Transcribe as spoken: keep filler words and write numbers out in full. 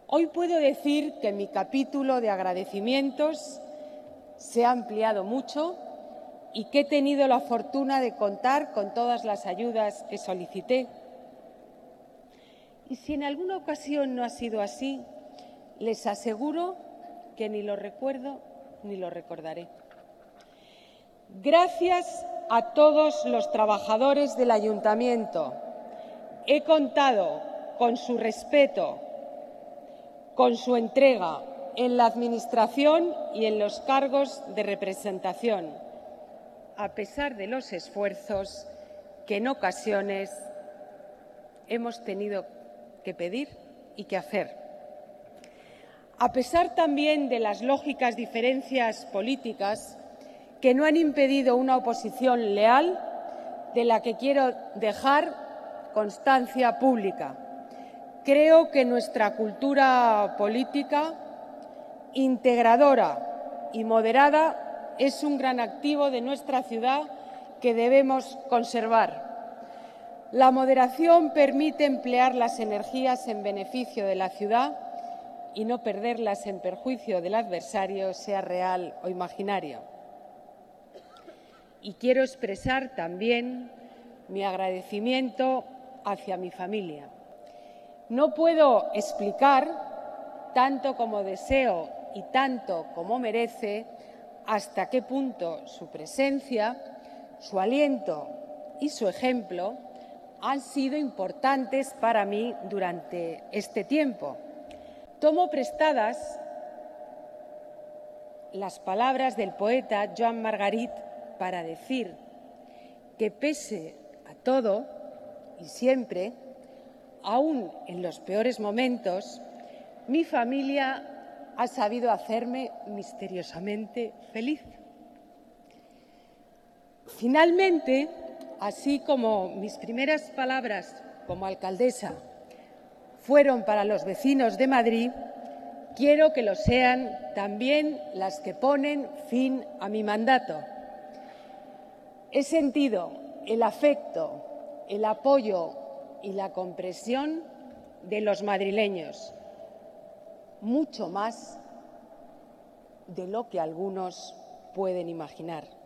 Hoy puedo decir que mi capítulo de agradecimientos se ha ampliado mucho y que he tenido la fortuna de contar con todas las ayudas que solicité. Y si en alguna ocasión no ha sido así, les aseguro que ni lo recuerdo ni lo recordaré. Gracias a todos los trabajadores del Ayuntamiento. He contado con su respeto, con su entrega en la Administración y en los cargos de representación, a pesar de los esfuerzos que en ocasiones hemos tenido que pedir y que hacer. A pesar también de las lógicas diferencias políticas que no han impedido una oposición leal, de la que quiero dejar constancia pública. Creo que nuestra cultura política, integradora y moderada, es un gran activo de nuestra ciudad que debemos conservar. La moderación permite emplear las energías en beneficio de la ciudad y no perderlas en perjuicio del adversario, sea real o imaginario. Y quiero expresar también mi agradecimiento hacia mi familia. No puedo explicar, tanto como deseo y tanto como merece, hasta qué punto su presencia, su aliento y su ejemplo han sido importantes para mí durante este tiempo. Tomo prestadas las palabras del poeta Joan Margarit para decir que pese a todo y siempre, aún en los peores momentos, mi familia ha sabido hacerme misteriosamente feliz. Finalmente, así como mis primeras palabras como alcaldesa fueron para los vecinos de Madrid, quiero que lo sean también las que ponen fin a mi mandato. He sentido el afecto, el apoyo y la comprensión de los madrileños, mucho más de lo que algunos pueden imaginar.